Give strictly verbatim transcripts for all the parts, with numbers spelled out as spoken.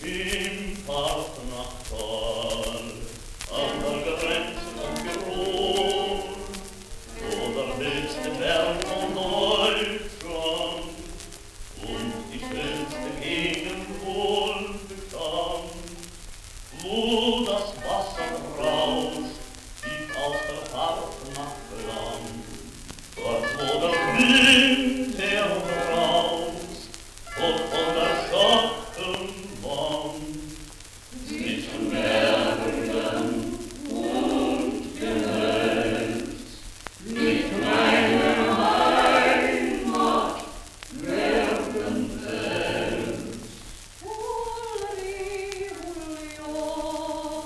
Im Park nach Tal, an der Grenze von Tirol, wo der höchste Berg von Deutschland und die schönste Gegend wohl bekannt, wo das Wasser rauscht, tief aus der Park nach Land, dort wo der Wind herbraust und von der Schottenwand zwischen Bergen und Gehölz liegt meine Heimat werden selbst. Uli, uli, oh,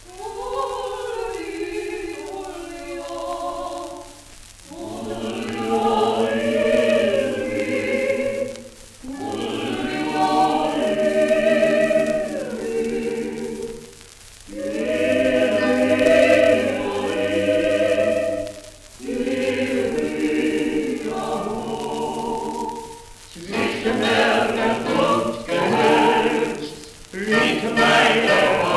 uli, uli, oh, uli, uli. Zwischen Bergen und Gehölz liegt meine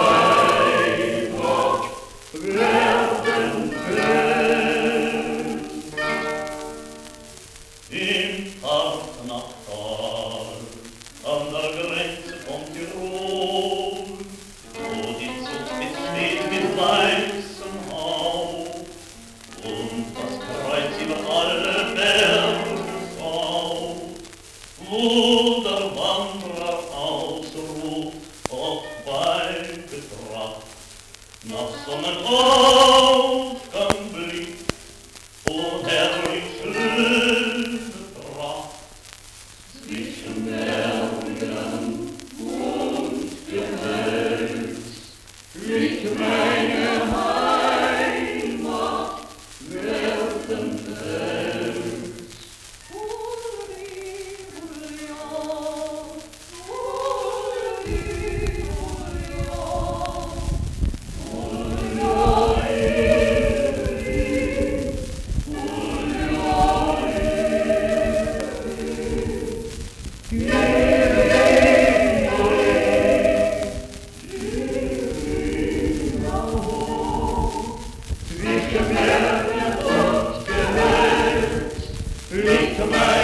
Heimat werden selbst. Im Park nach Tal, an der Grenze von Tirol, wo die Zugspitze steht mit weißem Hauch und das Kreuz über alle Berge schaut, wo der Wanderer ausruft, oft bei Betracht, nach Sonnenaufgang blickt, o herrlich schöne Pracht. Zwischen Bergen und Gehölz liegt meine Heimat werden selbst. Zwischen Bergen und Gehölz liegt meine